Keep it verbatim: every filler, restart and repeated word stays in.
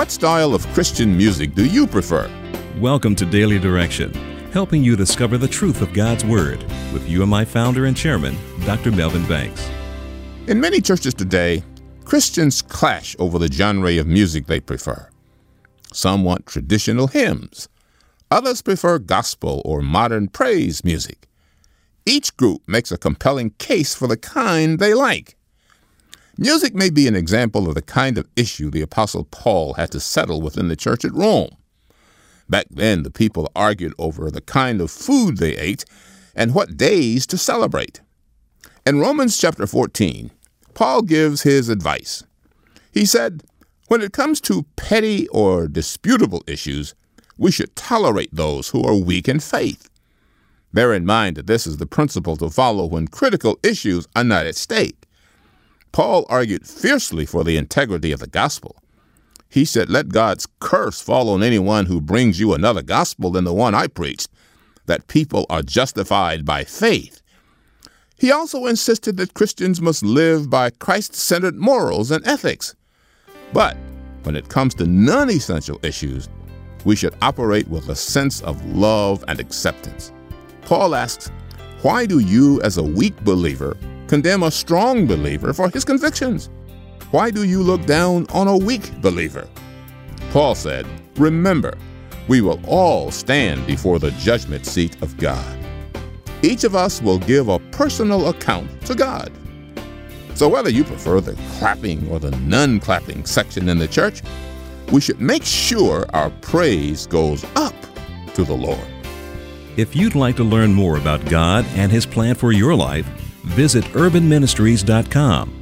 What style of Christian music do you prefer? Welcome to Daily Direction, helping you discover the truth of God's Word with U M I founder and chairman, Doctor Melvin Banks. In many churches today, Christians clash over the genre of music they prefer. Some want traditional hymns. Others prefer gospel or modern praise music. Each group makes a compelling case for the kind they like. Music may be an example of the kind of issue the Apostle Paul had to settle within the church at Rome. Back then, the people argued over the kind of food they ate and what days to celebrate. In Romans chapter fourteen, Paul gives his advice. He said, "When it comes to petty or disputable issues, we should tolerate those who are weak in faith. Bear in mind that this is the principle to follow when critical issues are not at stake." Paul argued fiercely for the integrity of the gospel. He said, "Let God's curse fall on anyone who brings you another gospel than the one I preached, that people are justified by faith." He also insisted that Christians must live by Christ-centered morals and ethics. But when it comes to non-essential issues, we should operate with a sense of love and acceptance. Paul asks, why do you as a weak believer condemn a strong believer for his convictions? Why do you look down on a weak believer? Paul said, "Remember, we will all stand before the judgment seat of God. Each of us will give a personal account to God." So whether you prefer the clapping or the non-clapping section in the church, we should make sure our praise goes up to the Lord. If you'd like to learn more about God and His plan for your life, visit urban ministries dot com.